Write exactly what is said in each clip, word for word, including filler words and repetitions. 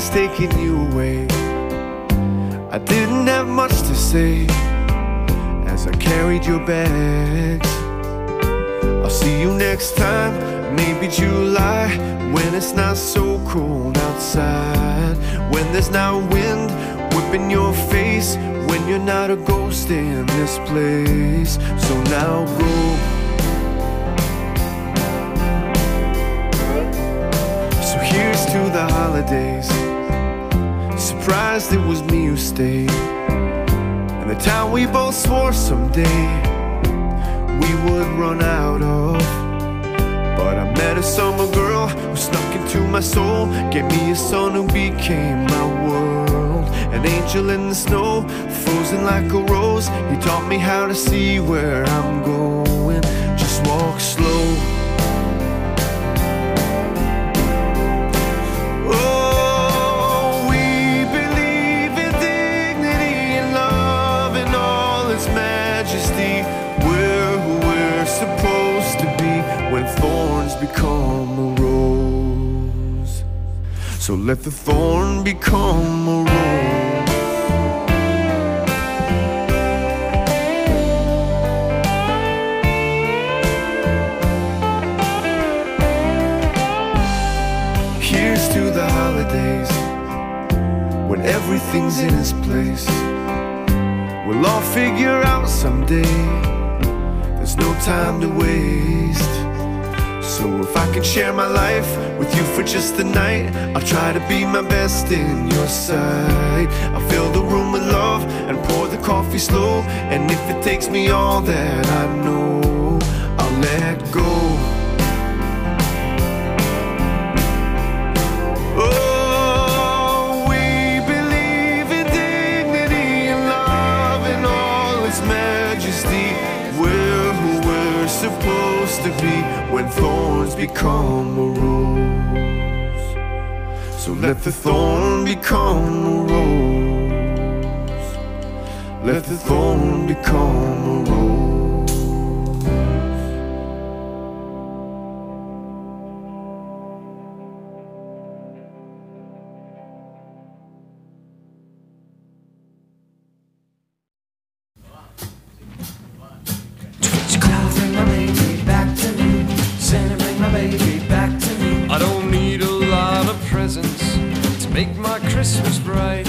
was taking you away. I didn't have much to say as I carried your bags. I'll see you next time, maybe July, when it's not so cold outside, when there's not wind whipping your face, when you're not a ghost in this place. So now go. So here's to the holidays. Surprised it was me who stayed, and the town we both swore someday we would run out of. But I met a summer girl who snuck into my soul, gave me a son who became my world. An angel in the snow, frozen like a rose. He taught me how to see where I'm going. Just walk slow. Oh, we believe in dignity and love and all its majesty. We're who we're supposed to be when thorns become a rose. So let the thorn become a rose. Here's to the holidays, when everything's in its place. We'll all figure out someday, there's no time to waste. So if I can share my life with you for just the night, I'll try to be my best in your sight. I'll fill the room with love and pour the coffee slow, and if it takes me all that I know, I'll let go. Oh, we believe in dignity and love and all its majesty. We're who we're supposed to be when thorns become a rose. So let the thorn become a rose. Let the thorn become a rose. I don't need a lot of presents to make my Christmas bright.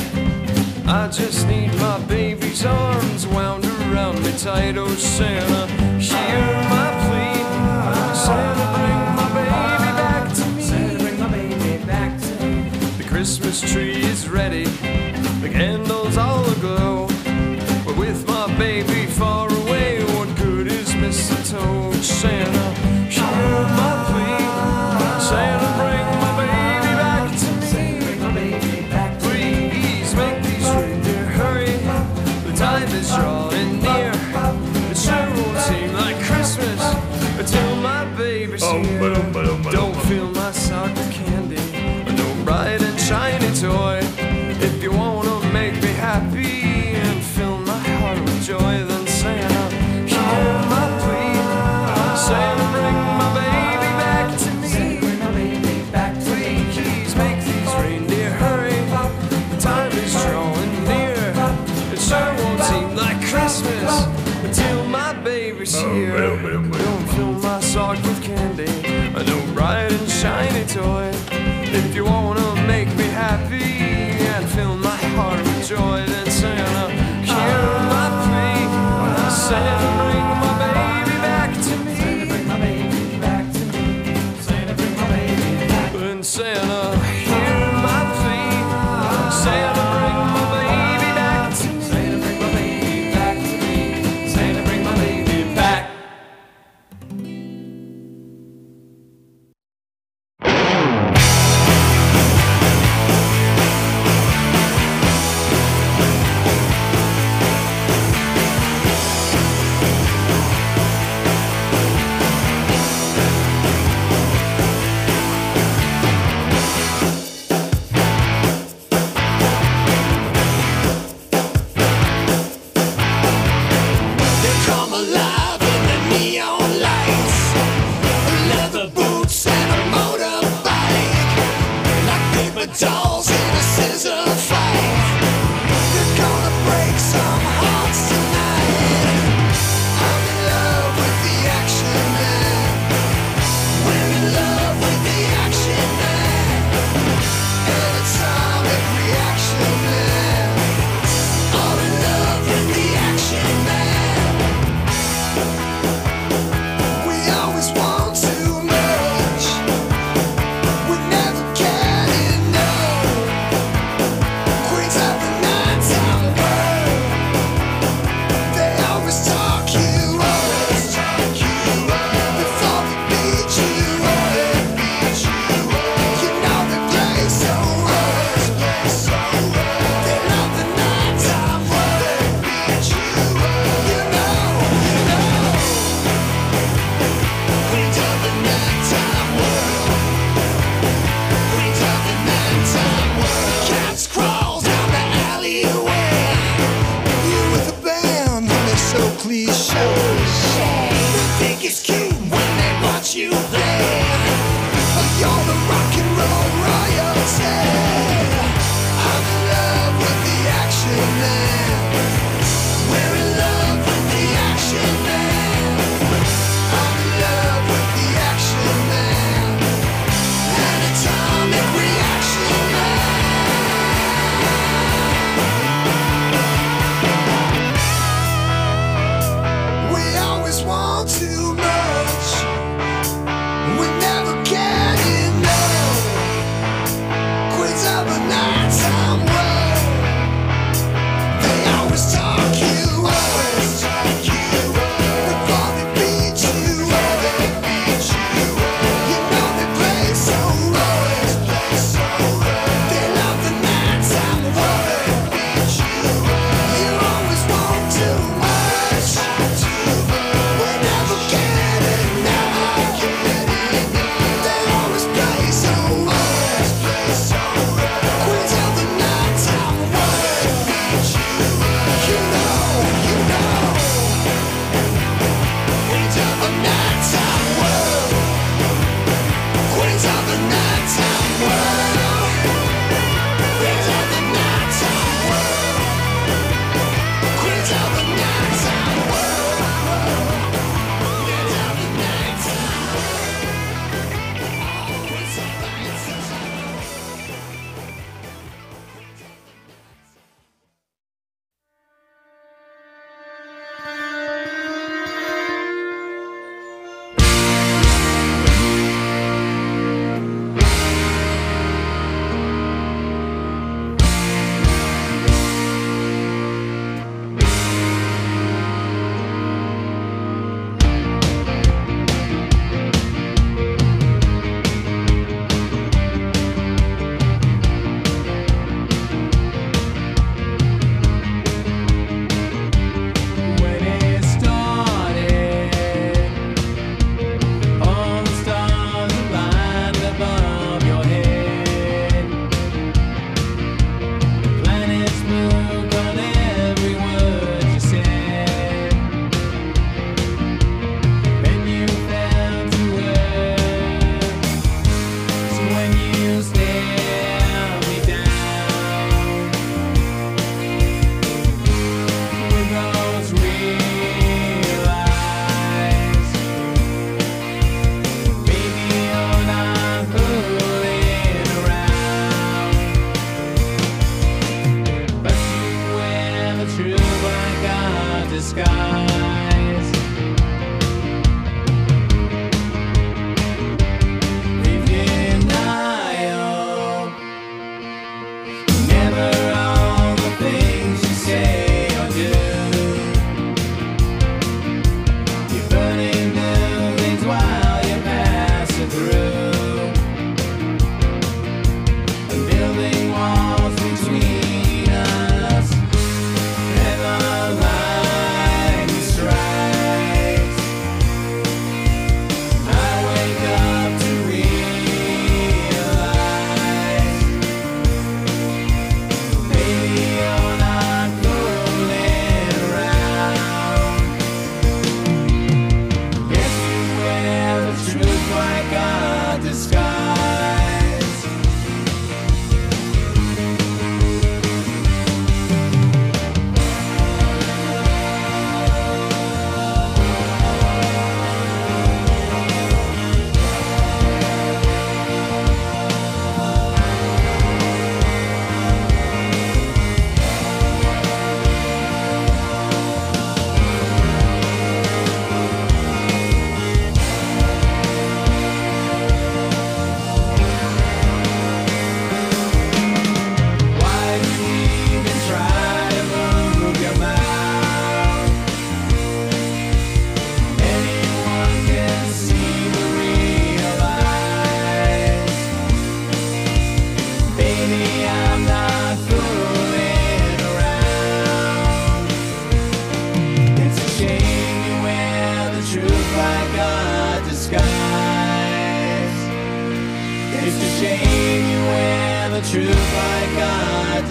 I just need my baby's arms wound around me tight. Oh Santa, hear my plea. Santa, bring my baby back to me. Santa, bring my baby back to me. The Christmas tree is ready, the candles all aglow. But with my baby far away, what good is mistletoe? Santa, hear my plea. Santa, bring my baby back to me. Santa, bring my baby back to me. Please make these reindeer hurry. The time is drawing near. It sure won't seem like Christmas until my baby's here. Don't fill my sock with candy or no bright and shiny toy. If you wanna make me happy and fill my heart with joy, then Santa, hear my plea. Santa, bring my baby back to me. Santa, bring my baby back to me. Please make these reindeer hurry. The time is drawing near. It sure won't seem like Christmas until my baby's here. Don't fill my sock with candy or no bright and shiny toy. If you wanna make me happy and fill my heart with joy, then Santa, hear my plea. Santa, bring my baby back to me. Santa, bring my baby back to me. Santa, bring my baby back. Then Santa, hear my plea. Santa, bring my baby back to me. Santa, bring my baby back to me. Santa, bring my baby back.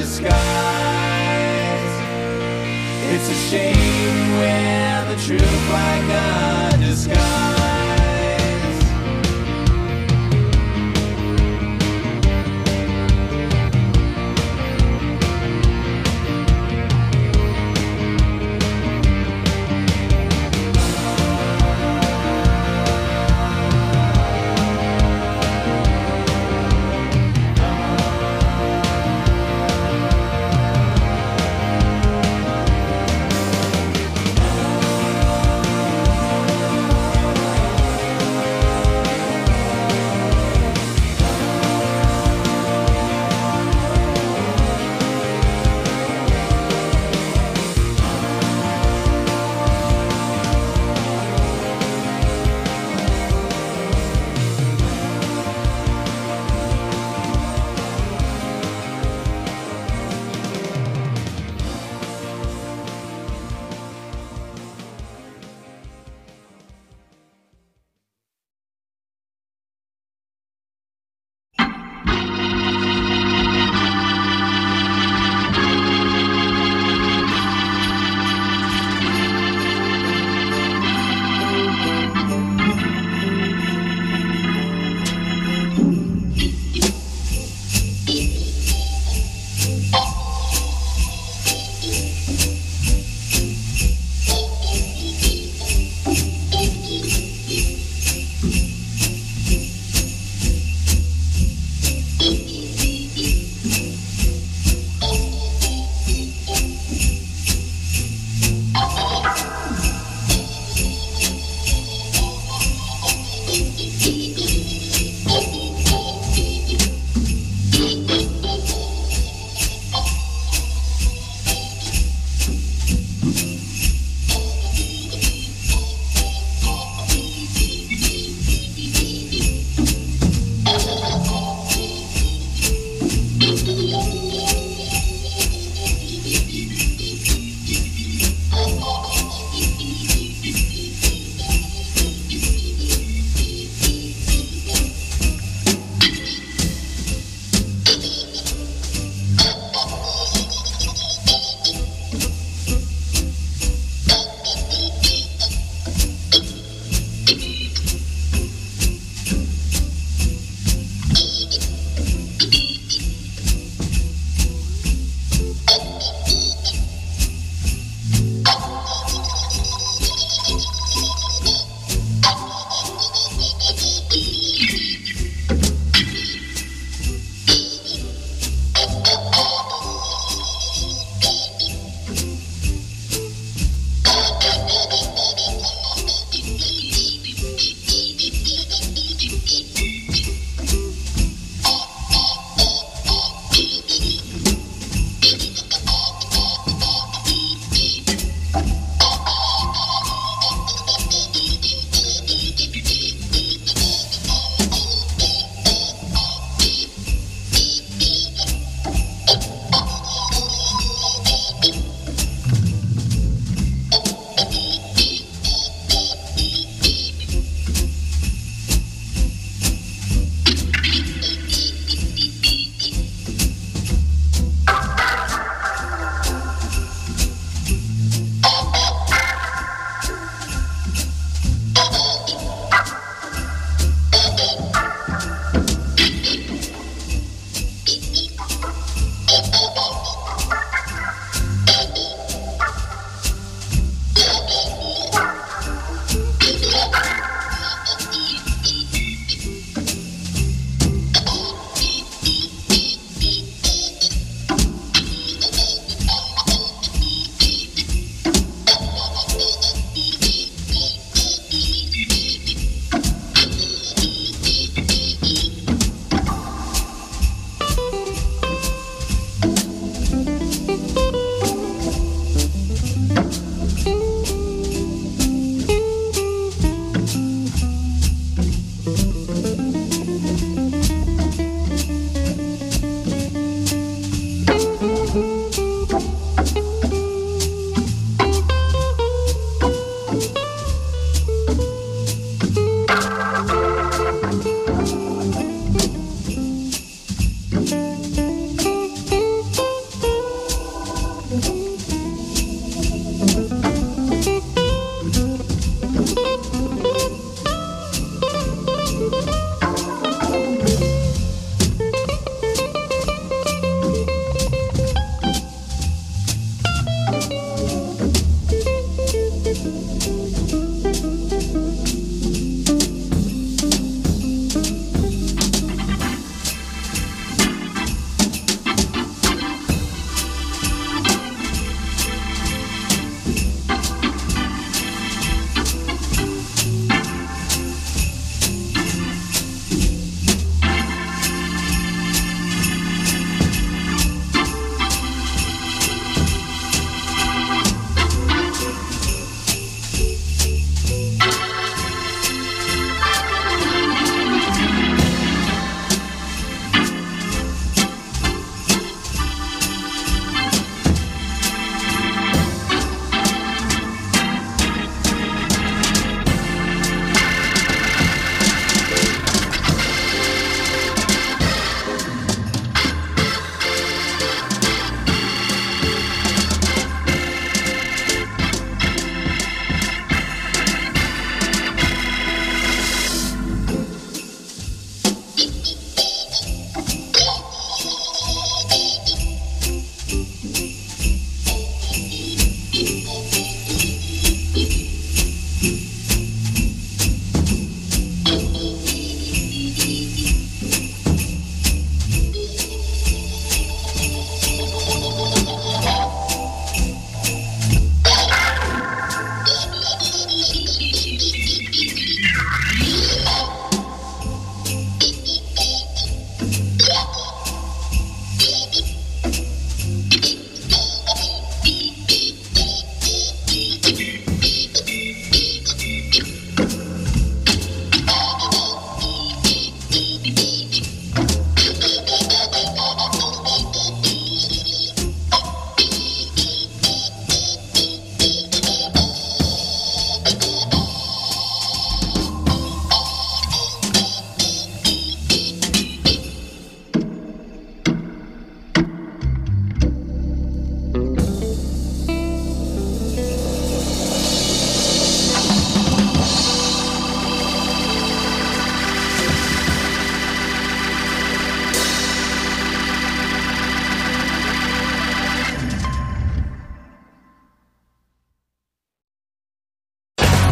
disguise. It's a shame we're the truth like a disguise.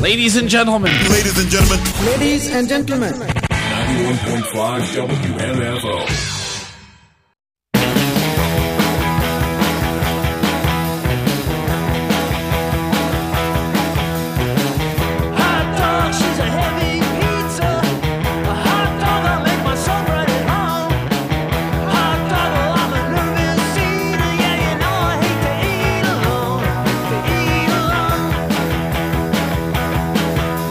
Ladies and gentlemen. Ladies and gentlemen. Ladies and gentlemen. ninety-one point five W M F O.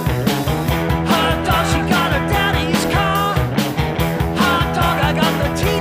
Hot dog, she got her daddy's car. Hot dog, I got the T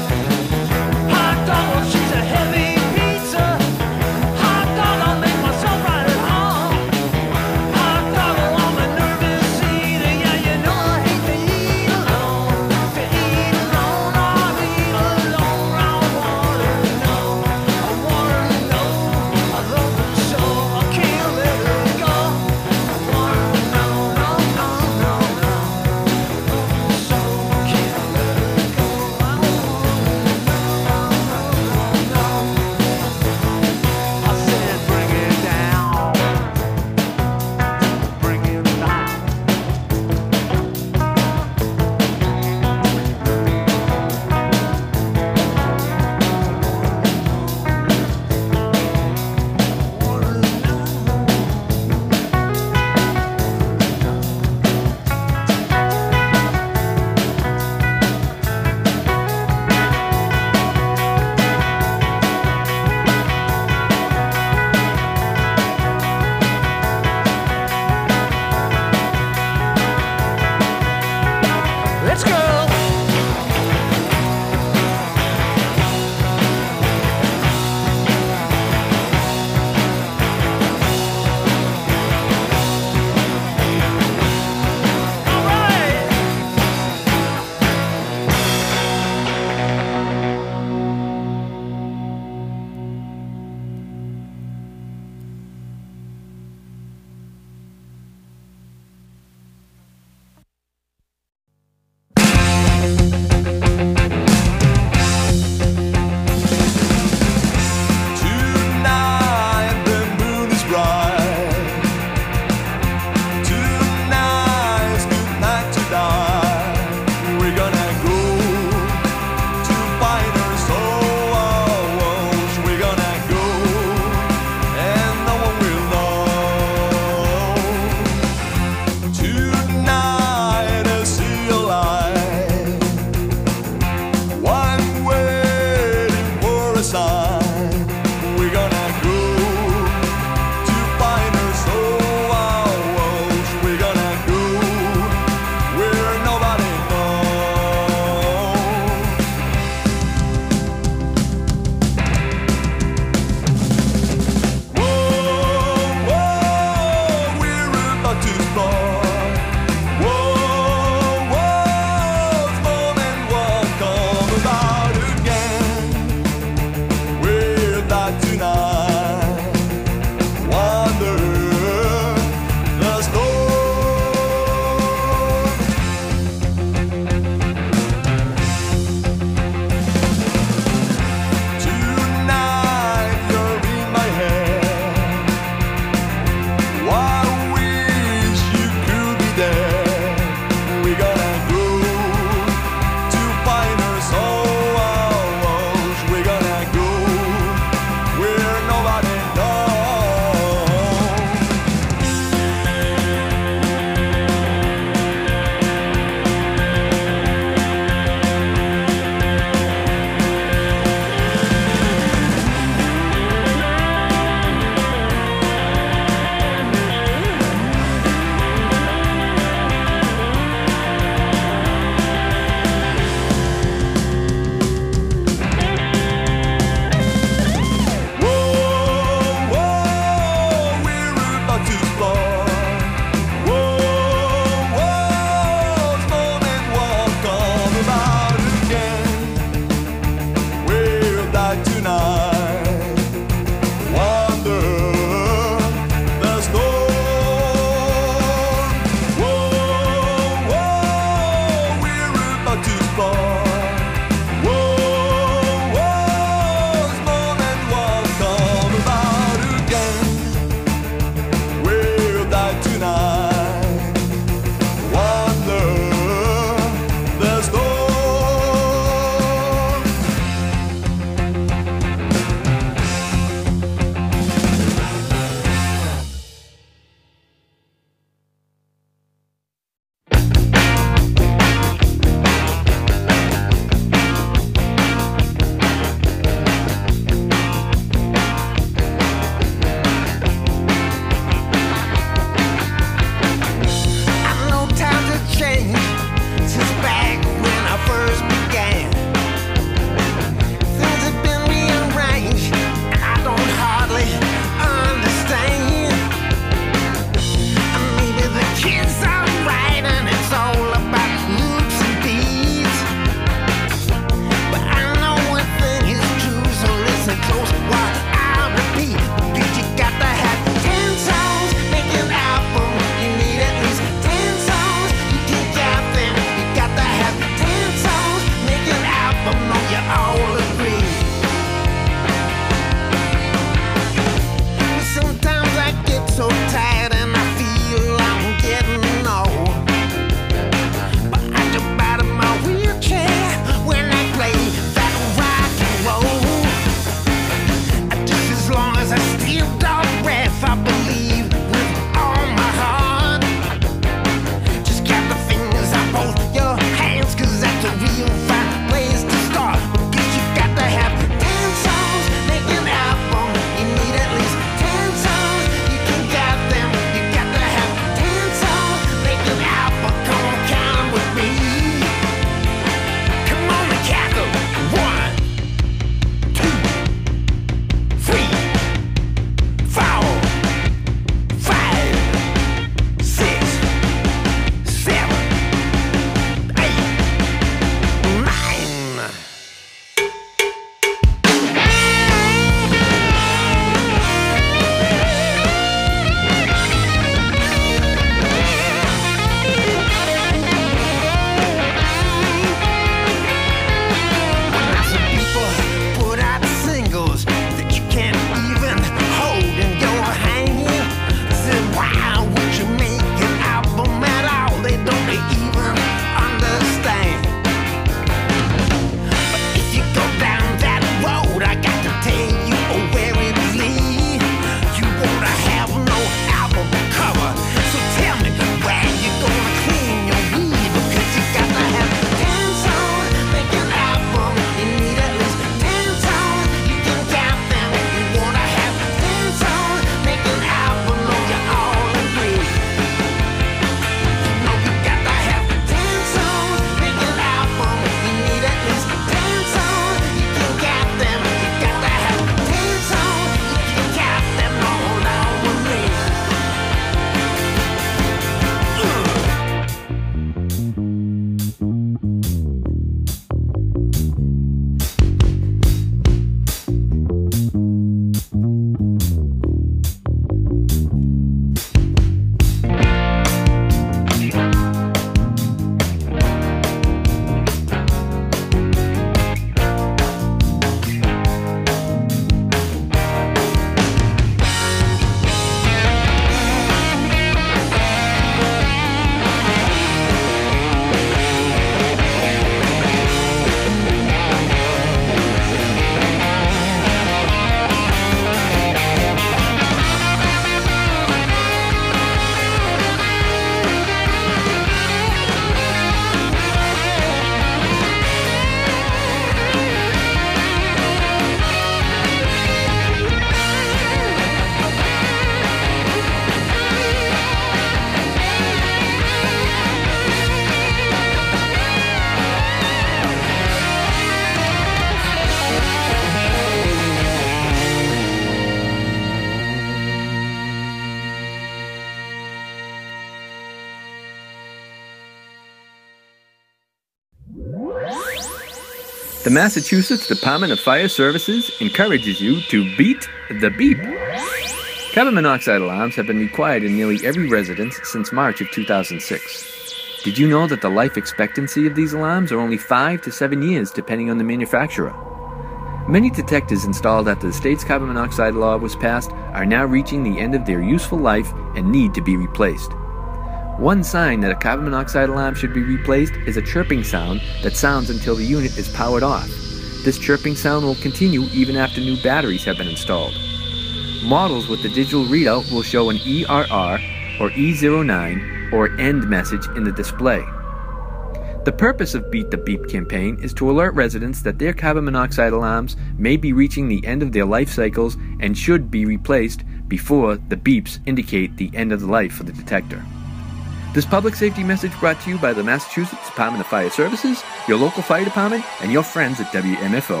The Massachusetts Department of Fire Services encourages you to beat the beep. Carbon monoxide alarms have been required in nearly every residence since March of two thousand six. Did you know that the life expectancy of these alarms are only five to seven years depending on the manufacturer? Many detectors installed after the state's carbon monoxide law was passed are now reaching the end of their useful life and need to be replaced. One sign that a carbon monoxide alarm should be replaced is a chirping sound that sounds until the unit is powered off. This chirping sound will continue even after new batteries have been installed. Models with the digital readout will show an E R R or E zero nine or end message in the display. The purpose of Beat the Beep campaign is to alert residents that their carbon monoxide alarms may be reaching the end of their life cycles and should be replaced before the beeps indicate the end of the life for the detector. This public safety message brought to you by the Massachusetts Department of Fire Services, your local fire department, and your friends at W M F O.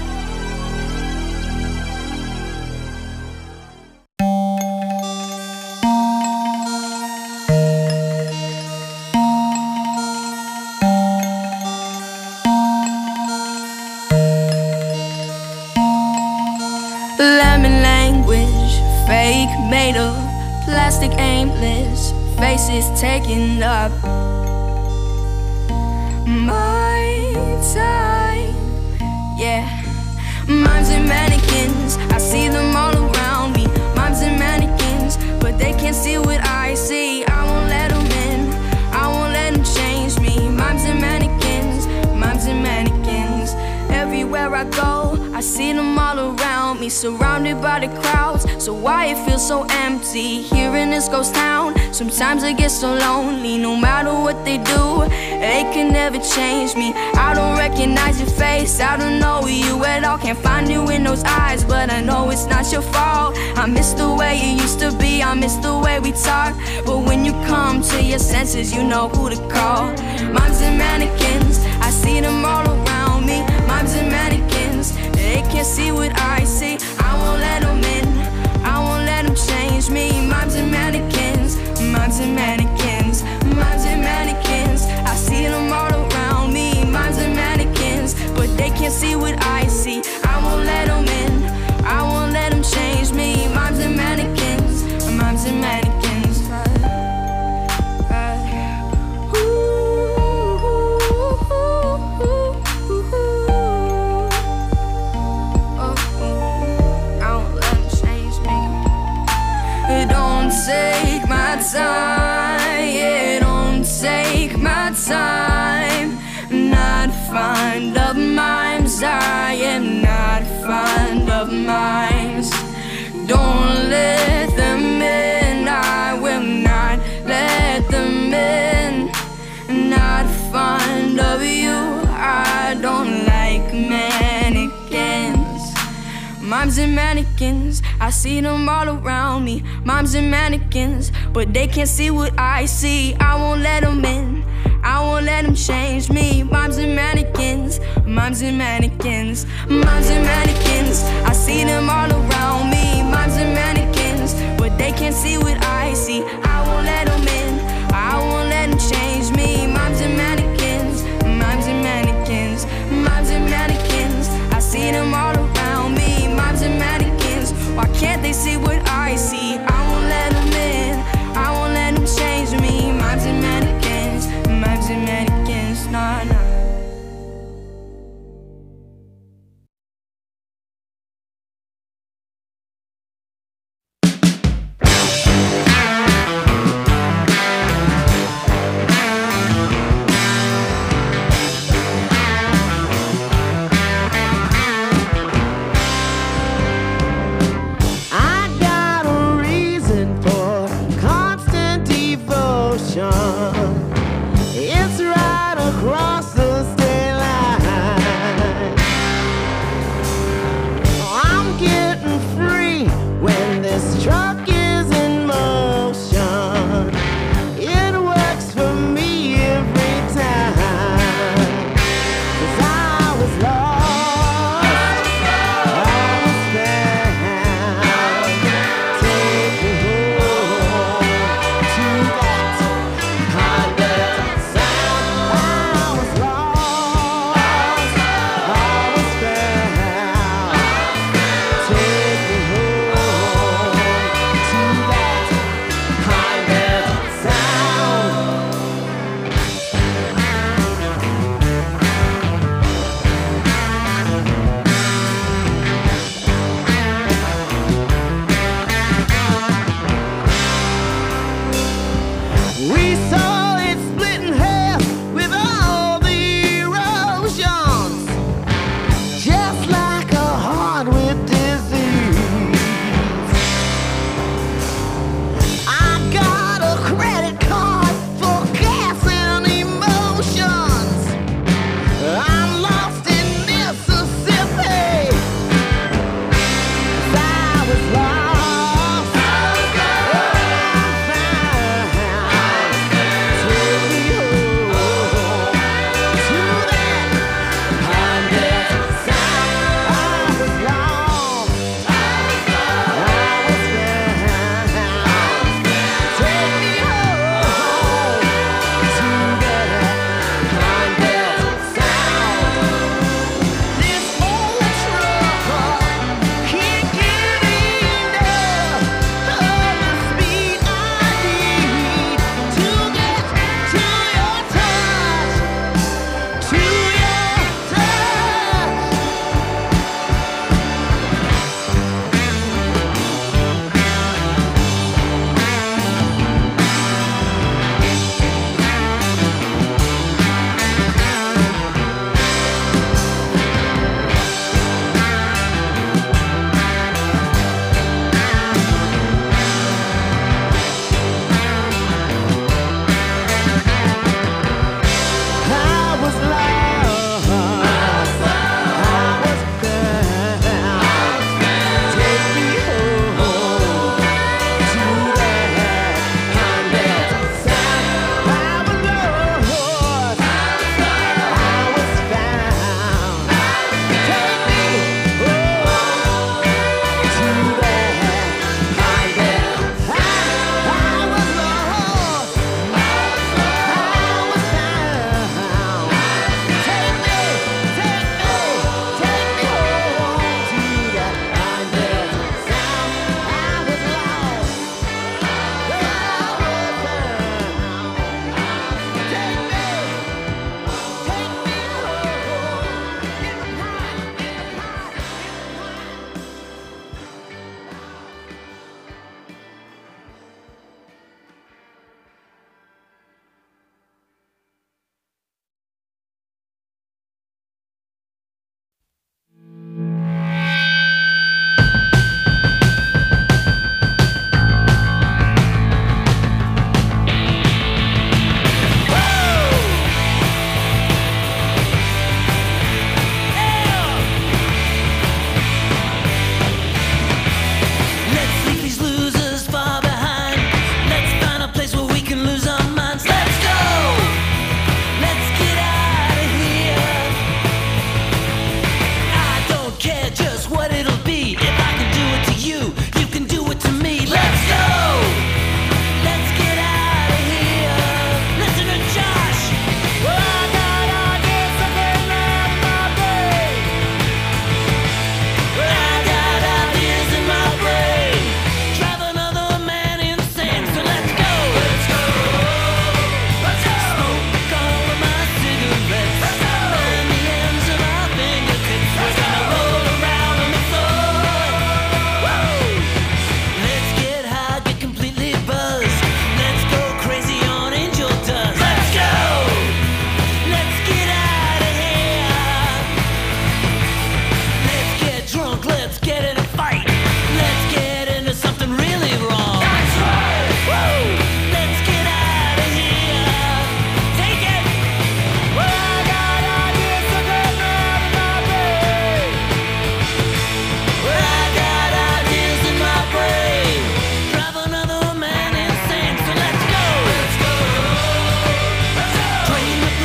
Lemon language, fake made of plastic aimless, faces taking up my time. Yeah, mimes and mannequins, I see them all around me. Mimes and mannequins, but they can't see what I see. I won't let them in, I won't let them change me. Mimes and mannequins, mimes and mannequins. Everywhere I go, I see them all around me, surrounded by the crowds. So why it feels so empty here in this ghost town? Sometimes I get so lonely, no matter what they do, they can never change me. I don't recognize your face, I don't know you at all. Can't find you in those eyes, but I know it's not your fault. I miss the way you used to be, I miss the way we talk. But when you come to your senses, you know who to call. Mimes and mannequins, I see them all around me. Mimes and mannequins, they can't see what I see. I won't let them in, I won't let them change me. Mimes and mannequins, mimes and mannequins, mimes and mannequins, I see them all around me. Mimes and mannequins, but they can't see what I see. I won't let them in, I won't let them change me. Mimes and mannequins, mimes and mannequins. Take my time, yeah, don't take my time. Not fond of mimes, I am not fond of mimes. Don't let them in, I will not let them in. Not fond of you, I don't like mannequins. Mimes and mannequins, I see them all around me. Mimes and mannequins, but they can't see what I see. I won't let them in, I won't let them change me. Mimes and mannequins, mimes and mannequins, mimes and mannequins, I see them all around me. Mimes and mannequins, but they can't see what I see. I won't let them in, I won't let them change me. Mimes and mannequins, mimes and mannequins, mimes and mannequins, I see them all around me. Mimes and mannequins, why can't they see what I see? I won't let them in, I won't let them change me. Mimes and mannequins, mimes and mannequins, nah, nah.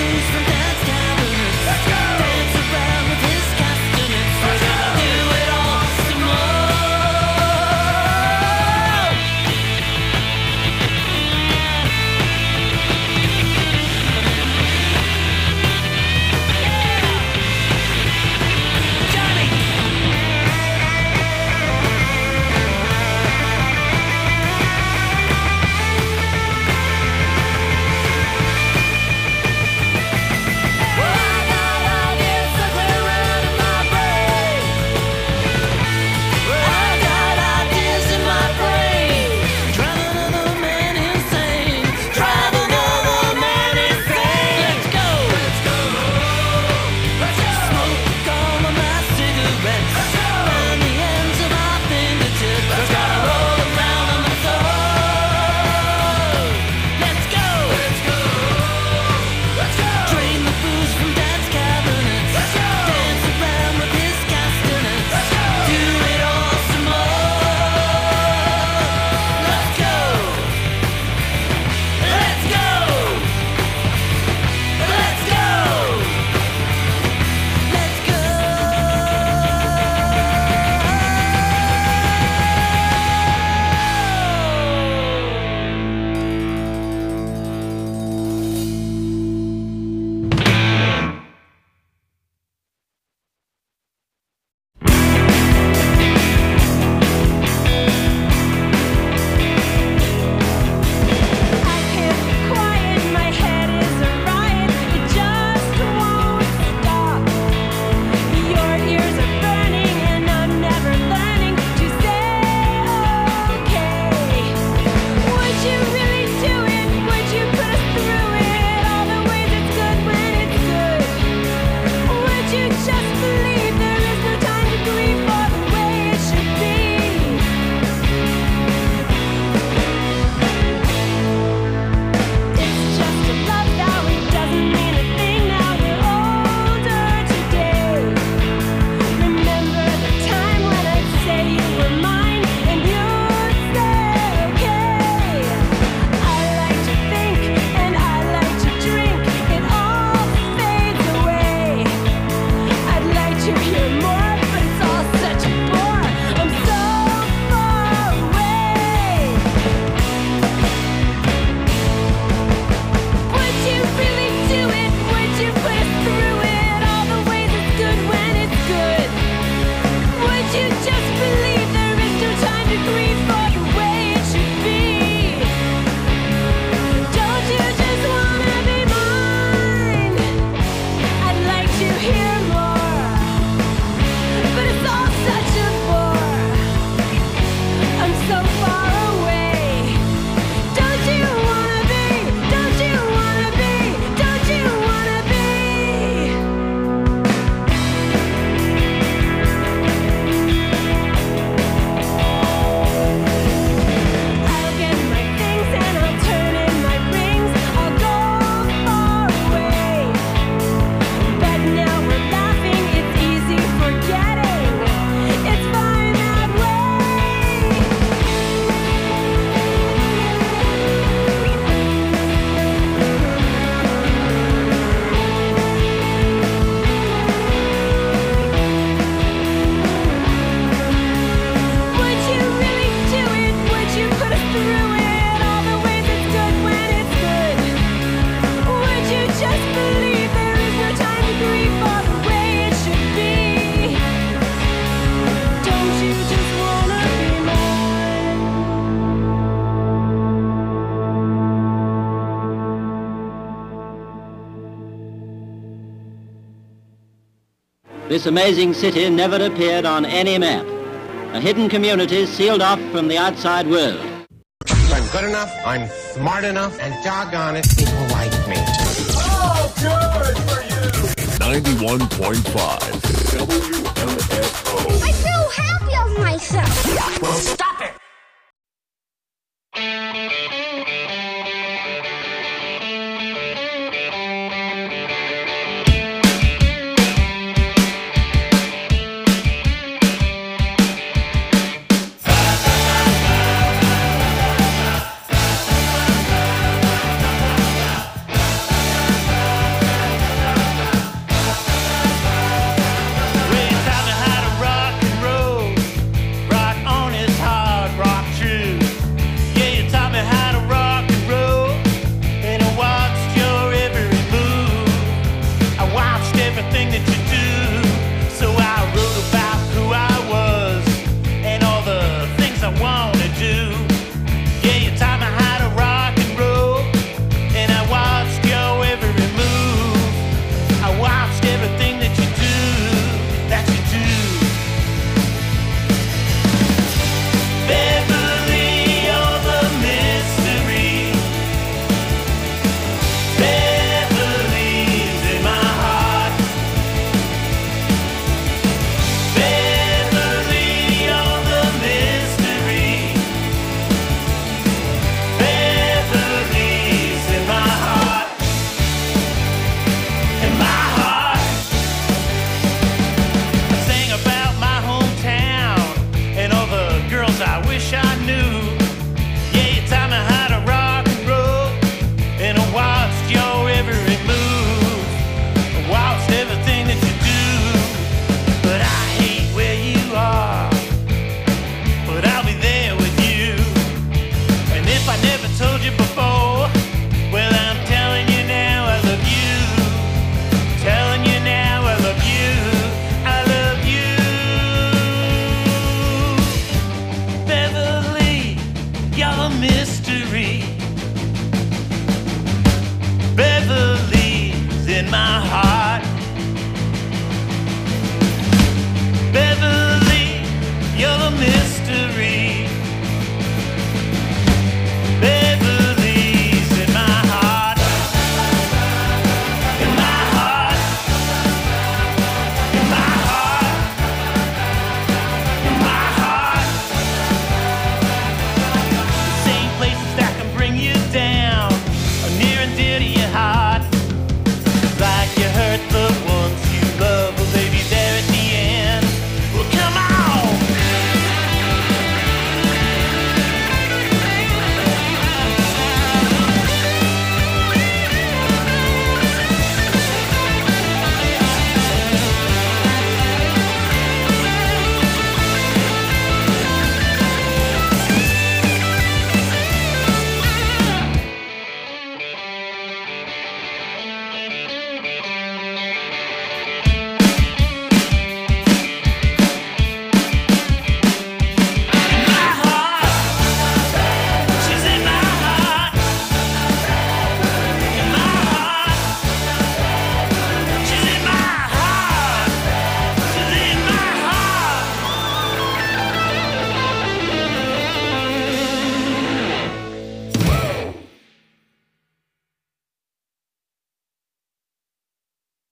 This amazing city never appeared on any map. A hidden community sealed off from the outside world. I'm good enough, I'm smart enough, and doggone it, people like me. Oh, good for you! ninety-one point five W M F O. I'm so happy of myself. Well, stop it!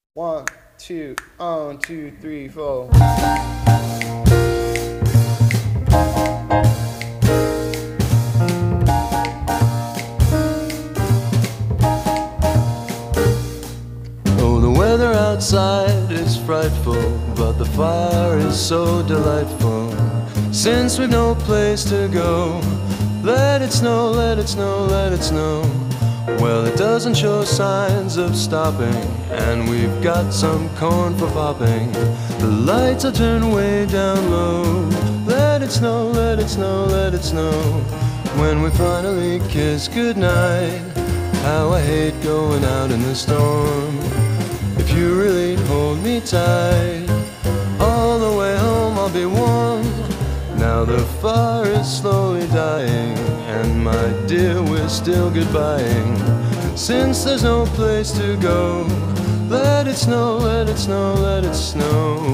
One, two, on, two, three, four. Oh, the weather outside is frightful, but the fire is so delightful. Since we've no place to go, let it snow, let it snow, let it snow. Well, it doesn't show signs of stopping, and we've got some corn for popping. The lights are turned way down low. Let it snow, let it snow, let it snow. When we finally kiss goodnight, how I hate going out in the storm. If you really hold me tight, all the way home I'll be warm. Now the fire is slowly dying, and my dear, we're still goodbying. Since there's no place to go, let it snow, let it snow, let it snow.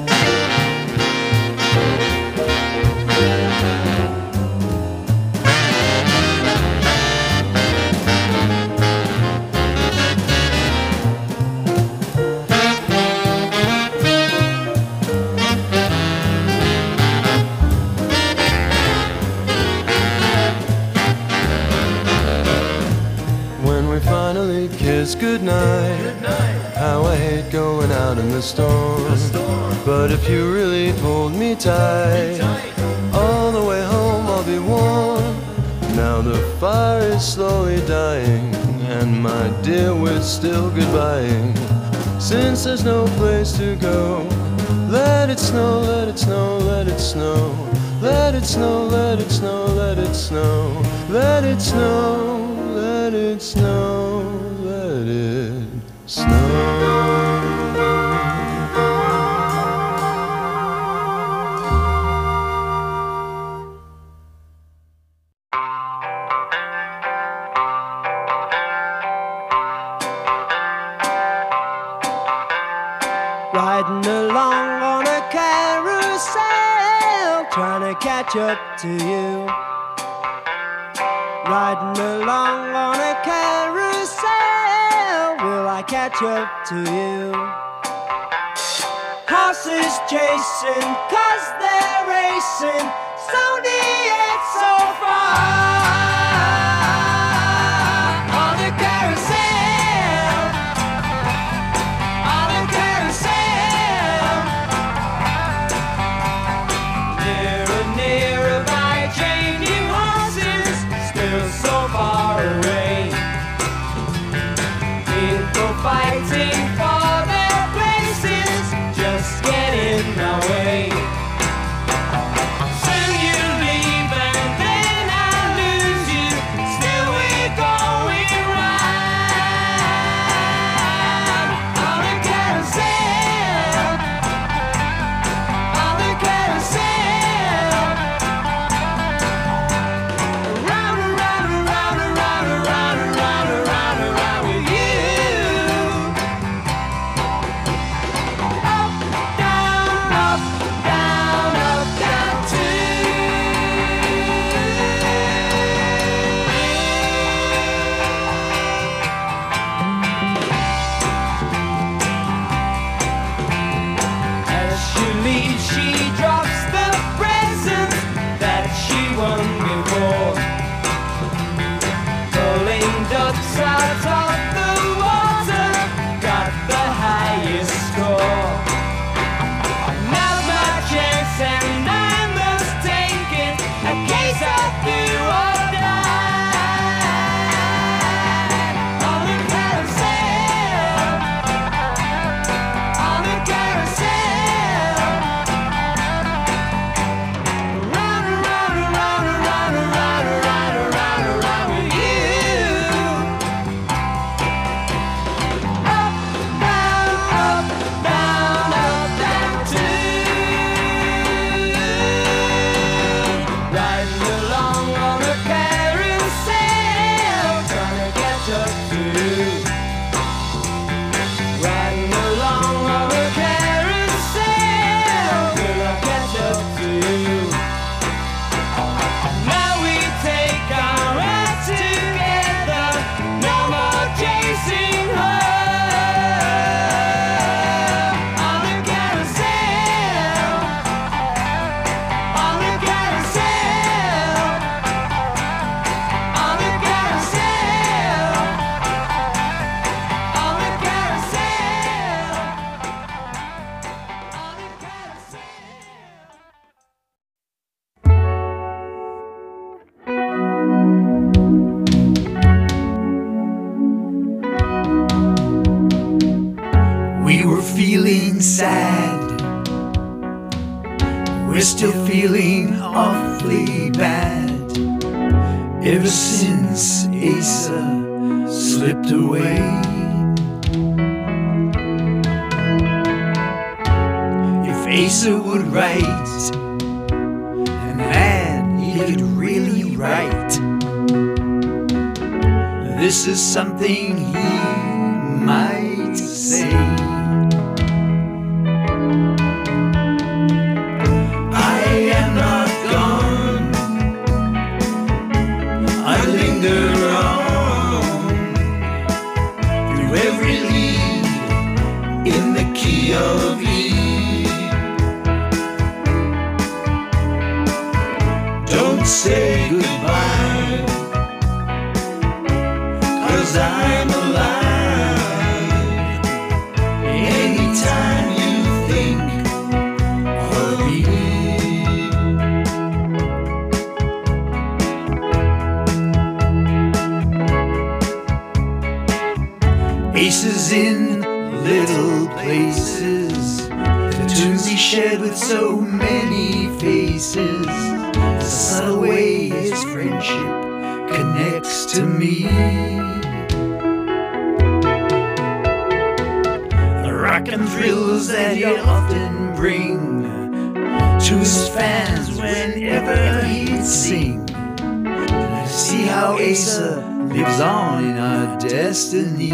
Finally kiss goodnight. Goodnight. How I hate going out in the storm. the storm. But if you really hold me tight, tight, all the way home I'll be warm. Now the fire is slowly dying, and my dear, we're still goodbying. Since there's no place to go, let it snow, let it snow, let it snow. Let it snow, let it snow, let it snow. Let it snow. Let it snow, let it snow. Riding along on a carousel, trying to catch up to you. Riding along on a carousel, will I catch up to you? Horses chasing, cause they're racing, slowly yet so far. On a carousel, on a carousel. Nearer, nearer by changing horses, still so far away. People fighting for their places, just get in my way. Soon you leave and then I lose you, still we're going right. We were feeling sad. We're still feeling awfully bad. Ever since Asa slipped away. If Asa would write, and man, he could really write. This is something he might say. I am not gone, I linger on through every lead in the key of E. Don't say goodbye, 'cause I'm alive. Anytime you think of me. Aces in little places, the tunes he shared with so many faces, the subtle way his friendship connects to me. The rock and thrills that he often bring to his fans whenever he'd sing. And I see how Asa lives on in our destiny.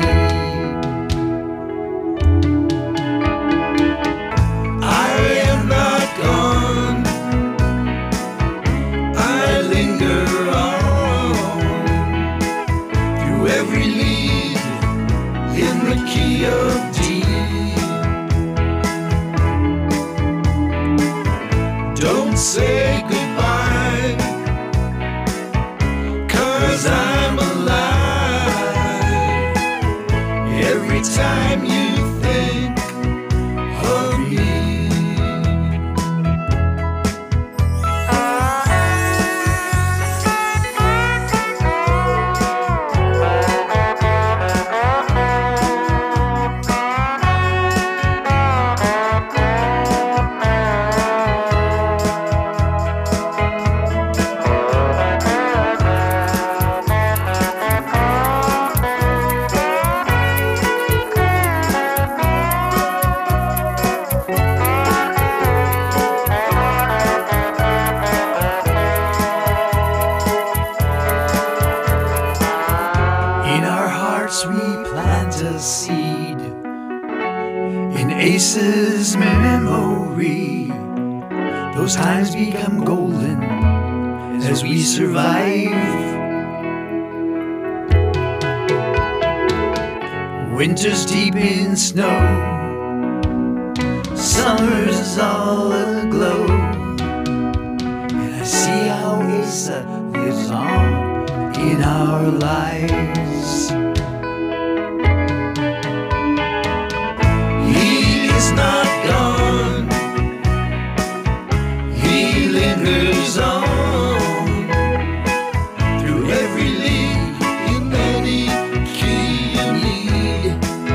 I am not gone, I linger on through every lead in the key of D. Don't say goodbye, 'cause I'm alive. Every time you think of me. We plant a seed in Ace's memory. Those times become golden as we survive. Winter's deep in snow, summer's all aglow, and I see how Asa lives on in our lives. Not gone, he lingers on through every lead in any key you need.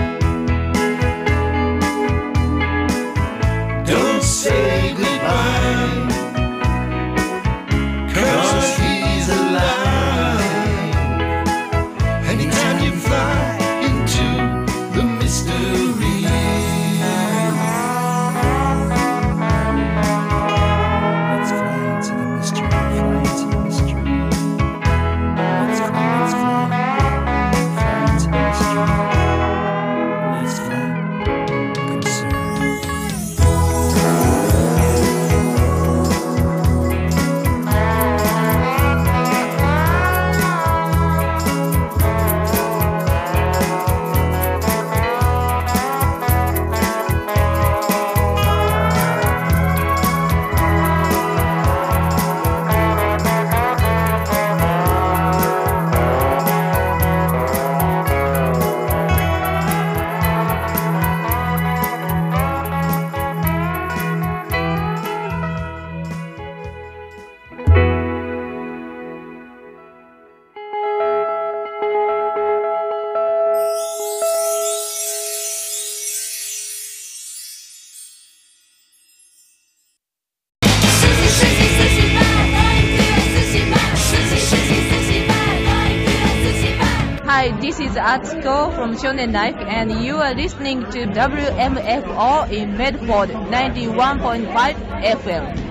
Don't say goodbye, 'cause he's alive. Anytime you fly into the mystery. Atsuko from Shonen Life, and you are listening to W M F O in Medford ninety-one point five F M.